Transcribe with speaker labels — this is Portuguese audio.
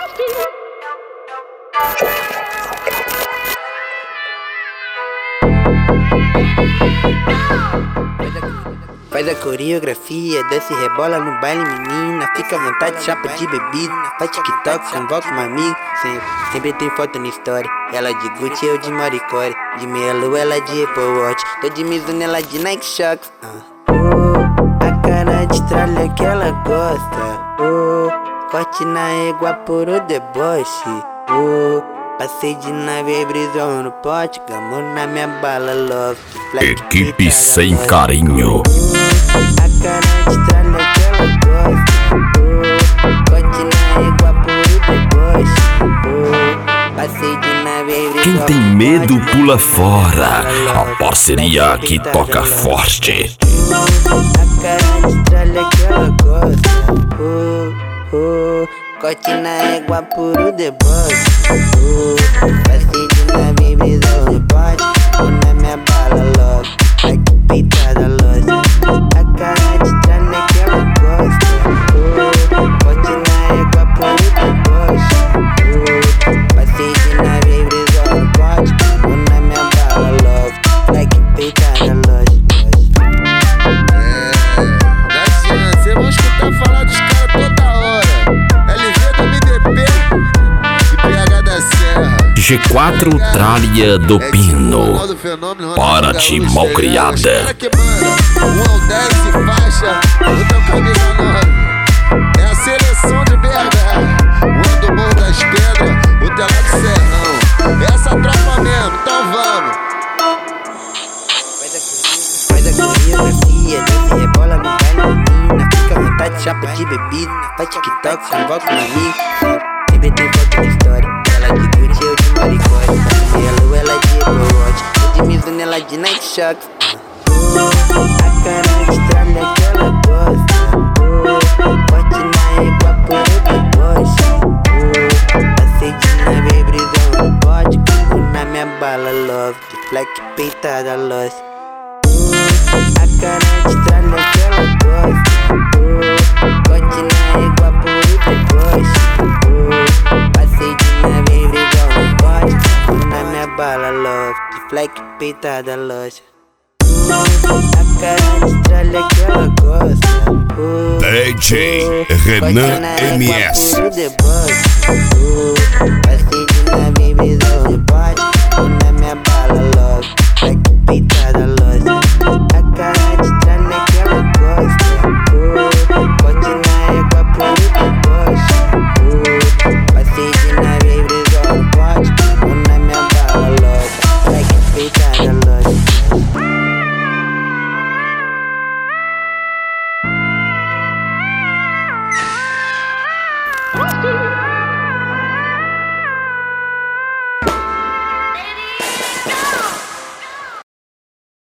Speaker 1: Faz a coreografia, desce e rebola no baile, menina. Fica à vontade, chapa de bebida. Faz TikTok, convoca uma amiga. Sempre tem foto na história. Ela de Gucci, eu de Maricore. De meia lua, ela de Apple Watch. Tô de Mizuno, ela de Nike Shox. A cara de tralha que ela gosta. Corte na égua por o deboche. Passei de nave, brisou no pote. Gamou na minha bala, love.
Speaker 2: Equipe sem carinho.
Speaker 1: A cara de tralha que ela gosta. Corte na égua por o deboche. Passei de nave, brisou.
Speaker 2: Quem tem medo pula fora. A parceria que toca forte.
Speaker 1: A cara de tralha que ela gosta. Corte na égua por o deboche. Passei de nave, brisou no pote. Ou na minha bala, logo. Ai que peitada, loja. A cara de tralha que ela gosta. Corte na égua por o deboche. Passei de nave, brisou no pote. Ou na minha bala, logo. Ai que peitada, loja.
Speaker 3: Cê vão escutar falar dos caras toda hora. LV do MDP e PH da Serra.
Speaker 2: G4 Tralha do Pino. Para de malcriada.
Speaker 3: Que manda 1 ao 10 e faixa, o teu camisa 9. É a seleção de BH. O do Morro das Pedras, o teu lá de Serrão. Essa tropa mesmo, então vamos.
Speaker 1: Faz a coreografia, desce e rebola no baile, menina. Fica à vontade, chapa de bebida. Faz TikTok, convoca um amigo. Sempre tem foto na história. Ela de Gucci, eu de Maricore. Meia lua, ela de Apple Watch. Eu de Mizuno, ela de Nike Shox. A cara de tralha que ela gosta. Corte na égua por o deboche. Passei de nave, brisou no pote. Na minha bala, love. De flex peitada, loja. A cara de tralha que ela gosta. Corte na égua por o deboche. Passei de nave, brisou no pote. Na minha bala, love. De flex peitada, loja. A cara de tralha que ela gosta.
Speaker 2: DJ Renan MS.
Speaker 1: Passei de nave, brisou no